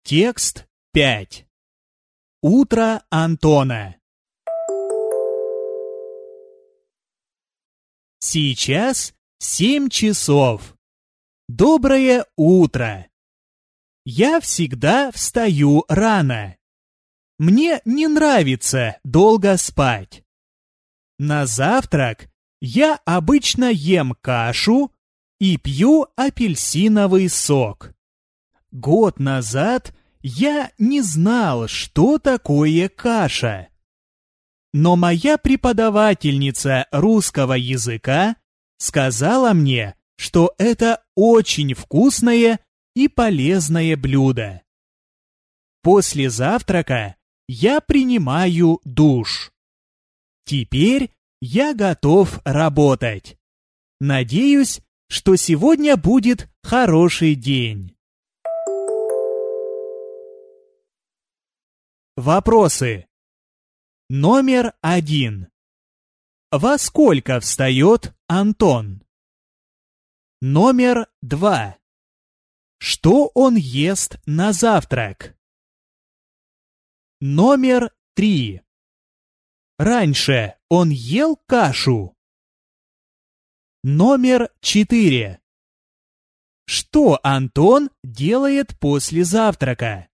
Текст 5. Утро Антона. Сейчас 7 часов. Доброе утро. Я всегда встаю рано. Мне не нравится долго спать. На завтрак я обычно ем кашу и пью апельсиновый сок. Год назад я не знал, что такое каша. Но моя преподавательница русского языка сказала мне, что это очень вкусное и полезное блюдо. После завтрака я принимаю душ. Теперь я готов работать. Надеюсь, что сегодня будет хороший день. Вопросы. Номер 1. Во сколько встает Антон? Номер 2. Что он ест на завтрак? Номер 3. Раньше он ел кашу? Номер 4. Что Антон делает после завтрака?